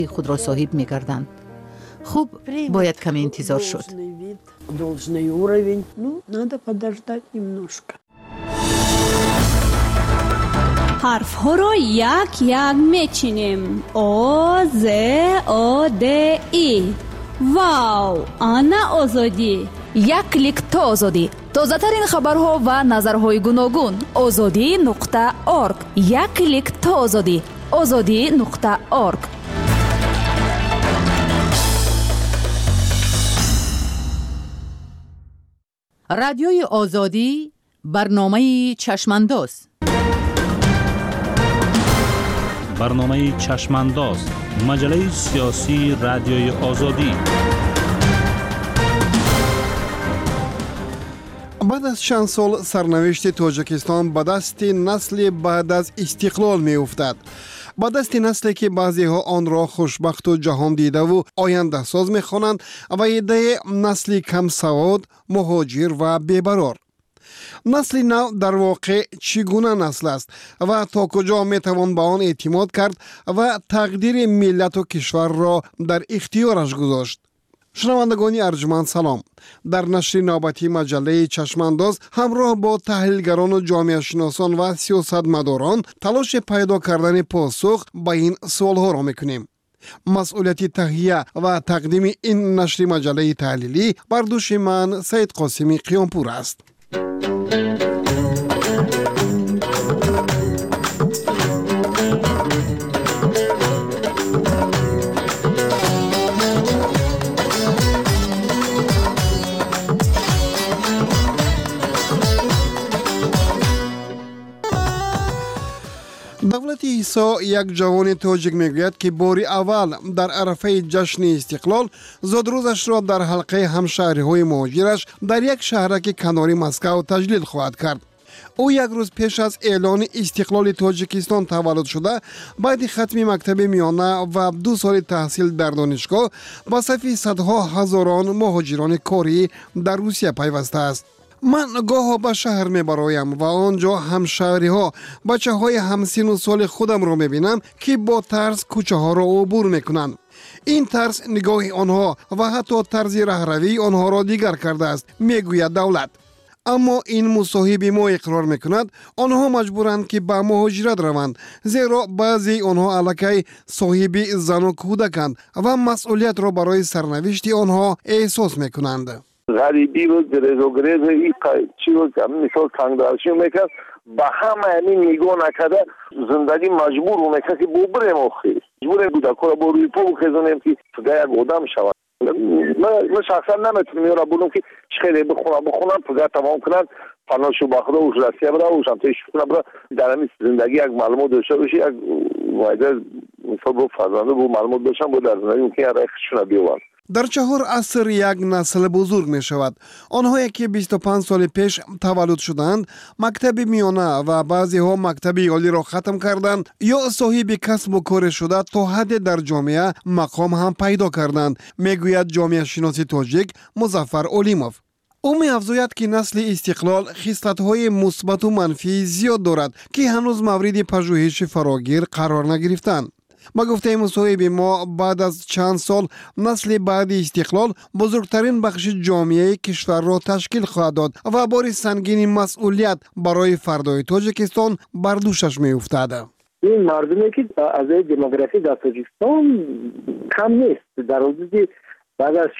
خود را صاحب می‌کردند. خوب باید کمی انتظار شد. Должный уровень. Ну, надо подождать немножко. حرف‌ها را یک یک میچینیم. آ ز آ د ای. واو، آنا آزادی. یک کلیک تا آزادی. تازه‌ترین خبرها و نظرهای گوناگون. azadi.org. یک کلیک تا آزادی. azadi.org. رادیوی آزادی برنامه چشمانداز. برنامه چشمانداز، مجله سیاسی رادیوی آزادی. بعد از چند سال سرنوشت تاجیکستان به دست نسل بعد از استقلال می افتد. به دست نسلی که بعضی ها آن را خوشبخت و جهان دیده و آینده ساز می خوانند و ایده نسلی کم سواد، مهاجر و بی‌برار. نسل نو در واقع چگونه نسل است و تا کجا می توان به آن اعتماد کرد و تقدیر ملت و کشور را در اختیارش گذاشت؟ شنوندگان ارجمند سلام. در نشر نوبتی مجله چشمانداز همراه با تحلیلگران و جامعه شناسان و سیاستمداران تلاش پیدا کردن پاسخ به این سوالها را میکنیم. مسئولیت تهیه و تقدیم این نشر مجله تحلیلی بر دوش من سید قاسمی قیامپور است. دولت عیسی یک جوان تاجیک میگوید که بار اول در عرفه جشن استقلال زادروزش را در حلقه همشهری‌های مهاجرش در یک شهرک کناری مسکو تجلیل خواهد کرد. او یک روز پیش از اعلان استقلال تاجیکستان تولد شده، بعد ختم مکتب میانه و 2 سال تحصیل در دانشگاه با صف صدها هزاران مهاجران کاری در روسیه پیوسته است. من گاه به شهر می برایم و آنجا همشهری ها بچه های همسن و سال خودم را می بینم که با ترس کوچه ها را عبور می کنند. این ترس نگاه آنها و حتی طرز رهروی آنها را دیگر کرده است، می گوید دولت. اما این مصاحب ما اقرار می کند آنها مجبورند که به مهاجرت روند، زیرا بعضی آنها الکی صاحب زن و کودکند و مسئولیت را برای سرنوشت آنها احساس می کنند. غریبی و گریز و گریز این چی رو مثال تنگدارشی میکرد به همه همین نگاه نکرده زندگی مجبور میکرد که ببریم آخی مجبور کودکا را با روی پا بخیزونیم که پگه یک آدم شود. من شخصا نمیتونم یه را بودم که خیلی بخونم پگه تمام کنن پناهشو بخدا و رسیه برا و شمتایش کنم برا در همین زندگی یک معلومات داشته باشی، یک وایده مثال با فرزنده با معلومات داشتن با در زندگی ممکن یک ریخشون بیوان. در 4 عصر یک نسل بزرگ می شود. آنهایی که 25 سال پیش تولد شدند، مکتب میانه و بعضی ها مکتب عالی را ختم کردند یا صاحب کسب و کار شده تا حد در جامعه مقام هم پیدا کردند، میگوید جامعه شناس تاجیک مظفر اولیموف. او می افزاید که نسل استقلال خصلت‌های مثبت و منفی زیاد دارد که هنوز مورد پژوهش فراگیر قرار نگرفتند. با گفته مصاحب ما بعد از چند سال نسل بعد استقلال بزرگترین بخش جامعه کشور را تشکیل خواهد داد و بار سنگین مسئولیت برای فردای تاجیکستان بر دوشش می افتد. این مردمی که از دموگرافی در تاجیکستان کم نیست. در حدود بعد از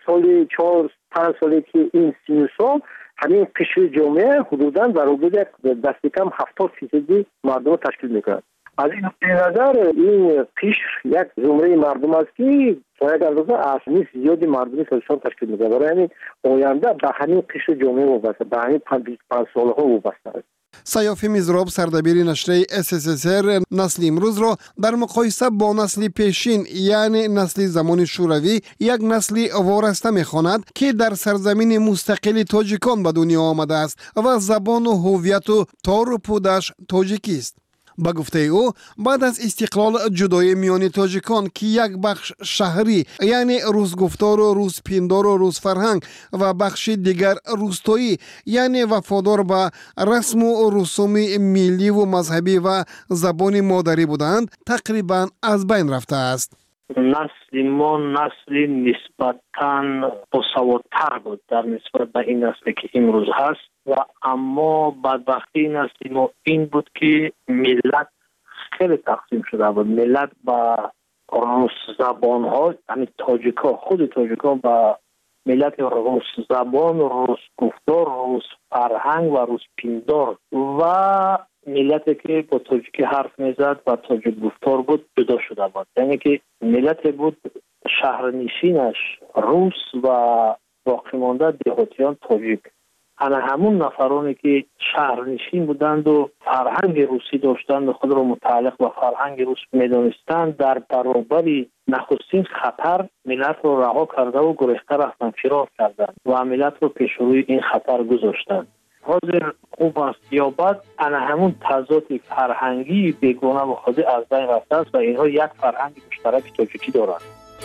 4-5 سالی که این 30 سال همین قشر جامعه حدوداً در حدود دست کم 70% مردم تشکیل میکنند. از این نظر این قشر یک زمره مردم است که تا یک اندازه اصلی زیادی مردمی تاجیکستان تشکیل میده. برای همین آینده به همین قشر جامعه وابسته، به همین 25 سالها وابسته است. سیاف میزراب سردبیر نشریه SSSR نسل امروز را در مقایسه با نسل پیشین یعنی نسل زمان شوروی یک نسل وارسته می‌خواند که در سرزمین مستقل تاجیکان به دنیا آمده است و زبان و هویت و تار و پودش تاجیکی است. با گفته او بعد از استقلال جدای میان تاجیکان که یک بخش شهری یعنی روس گفتار و روس پیندار و روس فرهنگ و بخش دیگر روستایی یعنی وفادار به رسم و رسوم ملی و مذهبی و زبان مادری بودند تقریبا از بین رفته است. نسل ما نسل نسبتاً باسوادتر بود در نسبت به این نسلی که امروز هست و اما بدبختی نسل ما این بود که ملت خیلی تقسیم شده بود. ملت با روس زبان ها، یعنی تاجیک ها، خود تاجیک ها با ملت روس زبان، روس گفتار، روس فرهنگ و روس پیندار و ملتی که با تاجیکی حرف میزد و تاجیک گفتار بود جدا شده بود. یعنی که ملتی بود شهرنشینش روس و باقی مانده دهاتیان تاجیک. انا همون نفرانی که شهرنشین بودند و فرهنگ روسی داشتند و خود را متعلق به فرهنگ روس میدانستند، در برابر نخستین خطر ملت را رها کرده و گریخته رفتند، فرار کردند و ملت را پیش روی این خطر گذاشتند. حاضر خوب است یا بد، انا همون تضاد فرهنگی بیگانه و خود از بین رفته است و اینها یک فرهنگ مشترک تاجیکی دارند.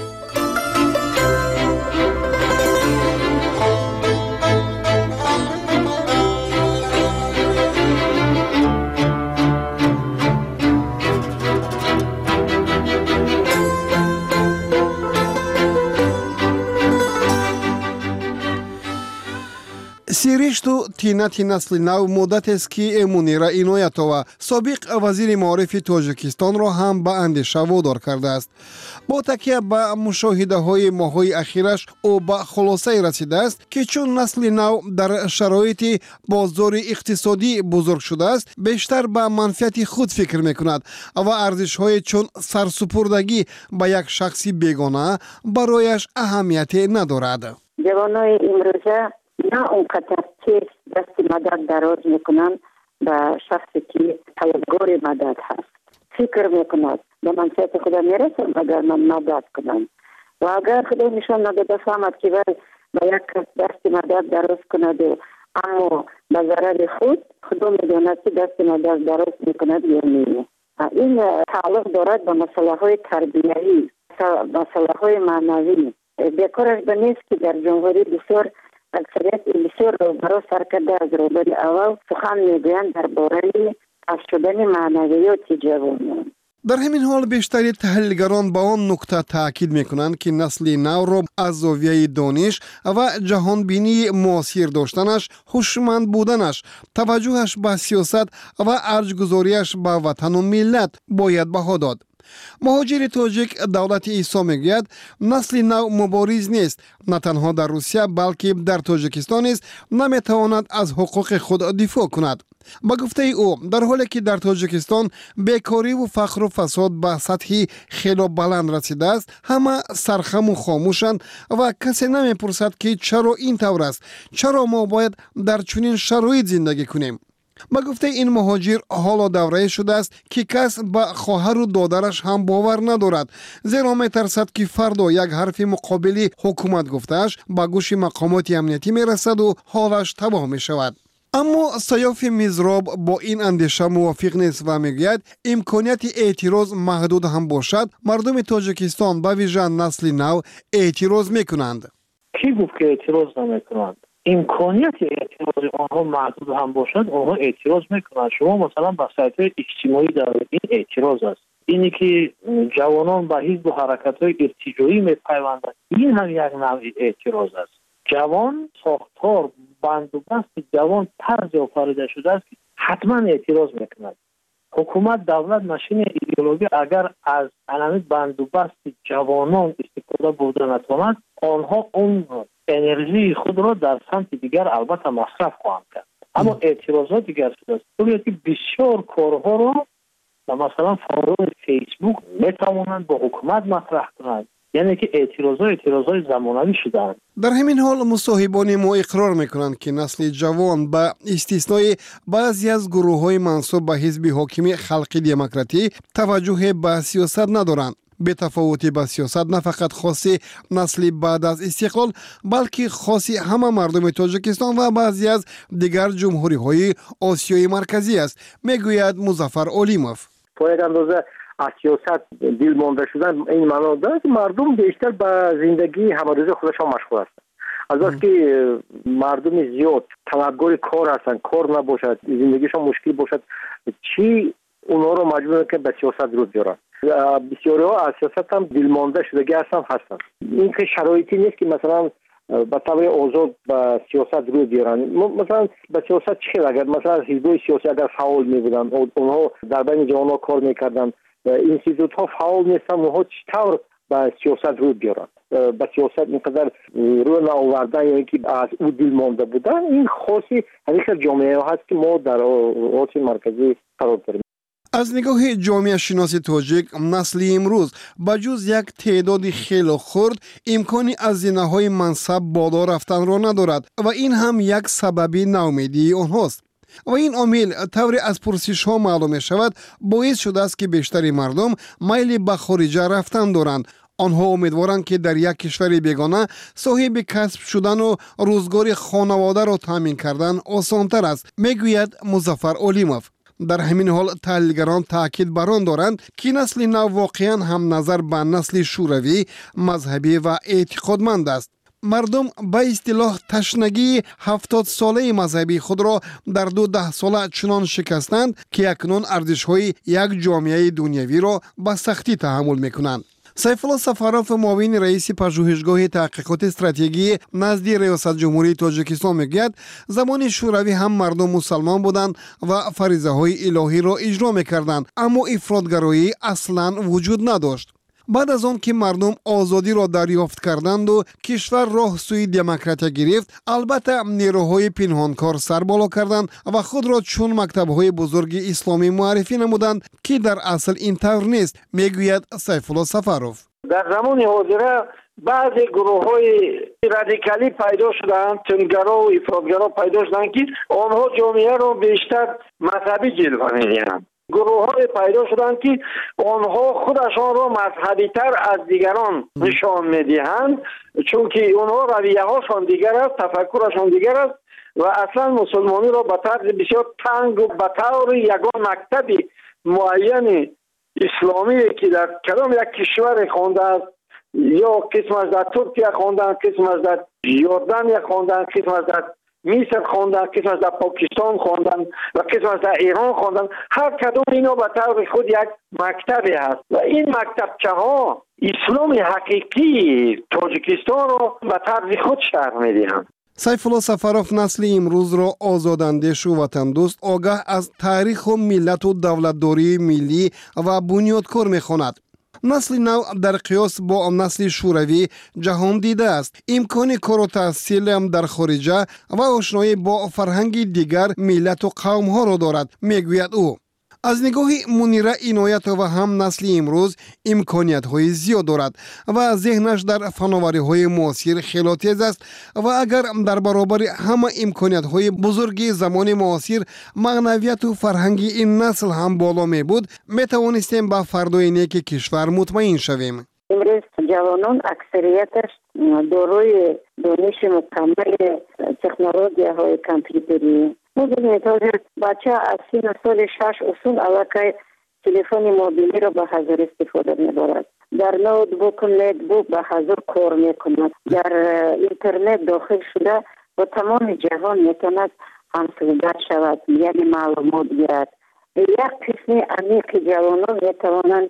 сиришту тинати насли нав муддатест ки мунира иноятова собиқ вазири маорифи тоҷикистонро ҳам ба андеша водор кардааст. бо такя ба мушоҳидаҳои моҳҳои ахираш ӯ ба хулосае расидааст ки чун насли нав дар шароити бозори иқтисодӣ бузург шудааст, бештар ба манфиати худ фикр мекунад ва арзишҳое чун сарсупурдагӣ ба як шахси бегона барояш аҳамияте надорад. ҷавонои имрӯза نه اونقدر تیز دست مدد دراز میکنن به شخصی که طلبگار مدد هست. فکر میکنند به منفعت خدا میرسم اگر من مدد کنم و اگر خدا نشان نداده فهمد که به یک دست مدد دراز کند اما به ضرر خدا میداند که دست مدد دراز میکند یا نه. این تعلق دارد به مسئله های تربیتی، مسئله های معنوی. بیکارش به نیست که در جمهوری بسیار اکثریت بسیار روبرو سر کرده از روبر اول سخن میگویند درباره از شدن معنویات جوانان. در همین حال بیشتری تحلیلگران با آن نکته تاکید میکنند که نسل نو را از زاویه دانش و جهانبینی معاصر داشتنش، هوشمند بودنش، توجهش به سیاست و ارجگذاریش به وطن و ملت باید بها داد. مهاجر تاجیک دولت عیسی میگوید نسل نو مبارز نیست، نه تنها در روسیه بلکه در تاجیکستان نیز نمیتواند از حقوق خود دفاع کند. با گفته او در حالی که در تاجیکستان بیکاری و فقر و فساد به سطحی خیلی بلند رسیده است، همه سرخم و خاموشند و کسی نمیپرسد که چرا این طور است، چرا ما باید در چنین شرایط زندگی کنیم. با گفته این مهاجر حالا دوره شده است که کس به خواهر و دادرش هم باور ندارد، زیرا میترسد که فردا یک حرف مقابلی حکومت گفتهش به گوش مقامات امنیتی میرسد و حالش تباه می شود. اما سیاف میزراب با این اندیشه موافق نیست و میگوید امکانیت اعتراض محدود هم باشد، مردم تاجیکستان به ویژه نسل نو اعتراض میکنند. کی گفت که اعتراض نمیکنند؟ امکانیت اعتراض آنها محدود هم باشد، آنها اعتراض میکنند. شما مثلا با سایت‌های اجتماعی در این اعتراض است، اینی که جوانان به حزب و حرکت‌های ارتجاعی میپیوندند، این هم یک نوع اعتراض است. جوان ساختار بندوبست جوان طرز آفریده شده است که حتما اعتراض میکند. حکومت دولت ماشین ایدئولوژی اگر از علامت بندوبست جوانان استفاده بوده نتواند، آنها اون انرژی خود را در سمت دیگر البته مصرف خواهند کرد. اما اعتراضات دیگر شده است. که بسیار کارها را مثلا فعالان فیسبوک میتوانند با حکومت مطرح کنند. یعنی که اعتراضای زمانوی شدند. در همین حال مصاحبان ما اقرار میکنند که نسل جوان با استثنای بعضی از گروه‌های منسوب به حزب حاکم خلقی دموکراتی توجه به سیاست ندارند. به تفاوت با سیاست نه فقط خاص نسل بعد از استقلال بلکه خاص همه مردم تاجیکستان و بعضی از دیگر جمهوری‌های آسیای مرکزی است، میگوید مظفر علیموف. باید اندازه از سیاست دل مانده شدن این معنا دارد مردم بیشتر به زندگی همروزه خودشان مشغول هستند. از وقتی که مردم زیاد طلبگار کار هستند، کار نباشد، زندگیشان مشکل باشد، چی اونها رو مجبور که به سیاست رو بیارن. بسیاری‌ها از سیاست هم دلمانده شدگی هستند. این که شرایطی نیست که مثلا به طور آزاد به سیاست رو بیارن. مثلا به سیاست چه اگر مثلا حزب‌های سیاسی اگر فعال می‌بودن اونها در بین جوانان کار می‌کردن، اینستیتوت‌ها فعال نیستن، اونها چطور به سیاست رو بیارن؟ به سیاست اینقدر رو نآوردن یعنی که از او دل مانده بودن، این خاصی همین جامعه هست که ما در آسیا مرکزی قرار داریم. از نگاه جامعه شناسی تاجیک، نسل امروز با جز یک تعداد خیلی خرد امکانی از زینه‌های منصب بالا رفتن را ندارد و این هم یک سببی ناامیدی آنهاست. و این عامل طوری از پرسش ها معلوم می شود باعث شده است که بیشتری مردم میل به خارجه رفتن دارند. آنها امیدوارند که در یک کشور بیگانه صاحب کسب شدن و روزگار خانواده را تامین کردن آسان‌تر است، میگوید مظفر علیموف. در همین حال تحلیلگران تاکید بر آن دارند که نسل نو واقعا هم نظر به نسل شوروی، مذهبی و اعتقادمند است. مردم به اصطلاح تشنگی 70 ساله مذهبی خود را در 12 ساله چنان شکستند که اکنون ارزش‌های یک جامعه دنیوی را به سختی تحمل می‌کنند. سیف الله سفروف، معاون رئیس پژوهشگاه تحقیقات استراتژی نزد ریاست جمهوری تاجیکستان میگوید زمان شوروی هم مردم مسلمان بودند و فریضه های الهی را اجرا میکردند، اما افراطگرایی اصلا وجود نداشت. بعد از آن که مردم آزادی را دریافت کردند و کشور راه سوی دموکراسی گرفت، البته نیروهای پنهانکار سر بالا کردند و خود را چون مکتب‌های بزرگ اسلامی معرفی نمودند که در اصل اینطور نیست، میگوید سیف الله سفروف. در زمان حاضر بعضی گروه‌های رادیکالی پیدا شدند، تندگرا و افراطگرا پیدا شدند که آنها جامعه را بیشتر مذهبی جلوه می‌دهند. گروه‌های پیدا شدند که آنها خودشان را مذهبی تر از دیگران نشان می‌دهند، چون که آنها رویه‌هاشان دیگر است، تفکرشان دیگر است و اصلا مسلمانی را به طرز بسیار تنگ و به طور یگان مکتبی معین اسلامی که در کدام یک کشور خوانده است، یا قسمش در ترکیه خواندن، قسمش در یوردانیا خواندن، قسمش در مصر خواندن، قسمش در پاکستان خواندن و قسمش در ایران خواندن. هر کدوم اینا به طور خود یک مکتبی هست و این مکتبچه ها اسلام حقیقی تاجیکستان را به طرز خود شرح میدهند. سیف الله سفروف نسل امروز را آزاداندیش و وطن دوست، آگاه از تاریخ و ملت و دولتداری ملی و بنیادکار میخواند. نسل نو در قیاس با نسل شوروی جهان دیده است. امکان کار و تحصیل در خارجه و آشنایی با فرهنگ دیگر ملت و قوم ها را دارد، میگوید او. از نگاه منیره عنایت و هم نسل امروز امکانیت های زیاد دارد و ذهنش در فناوری های معاصر خیلی تیز است و اگر در برابر همه امکانیت های بزرگ زمان معاصر معنویت و فرهنگ این نسل هم بالا می بود، می توانستیم به فردای نیک کشور مطمئن شویم. امروز جوانان اکثریتش دارای دانش مکمل تکنولوژی های کامپیوتری. می‌دونید بچه از سن سال 6 اصول علاقه تلفن موبیلی را به حضور استفاده می‌برد. در نوتبوک به حضور کار می‌کند. در اینترنت داخل شده و تمام جهان می‌تواند همسوگر شود، یعنی معلومات گیرد. یک قسم عمیق جوانان می‌توانند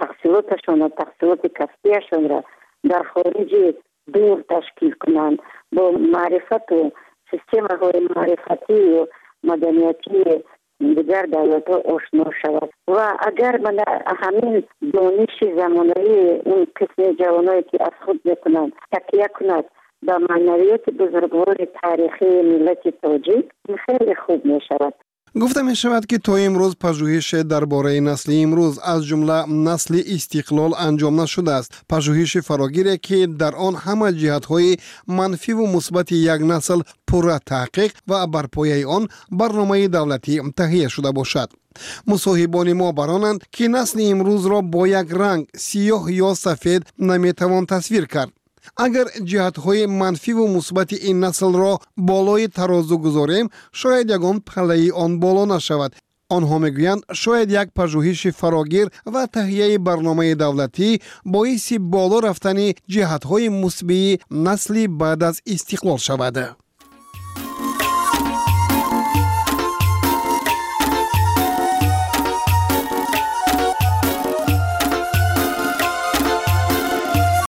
تحصیلات کسبیشان را در خارج دور تشکیل کنند، با معرفت و سیستم های معرفتی و مدنیتی دیگر دولت ها آشنا شود و اگر من همین دانش زمانه‌ای اون قسم جوانایی که از خود میکنند تکیه کند به معنویت بزرگوار تاریخی ملت تاجیک، خیلی خوب می شود. گفته می شود که تا امروز پژوهش درباره نسل امروز از جمله نسل استقلال انجام نشده است. پژوهش فراگیری که در آن همه جهت‌های منفی و مثبت یک نسل پورا تحقیق و بر پایه آن برنامه دولتی تهیه شده باشد. مصاحبان ما برانند که نسل امروز را با یک رنگ سیاه یا سفید نمیتوان تصویر کرد. اگر جهت‌های منفی و مثبت این نسل را بالای ترازو گذاریم، شاید یگان پله آن بالا نشود. آنها میگویند شاید یک پژوهش فراگیر و تهیه برنامه دولتی باعث بالا رفتن جهت‌های مثبت نسلی بعد از استقلال شود.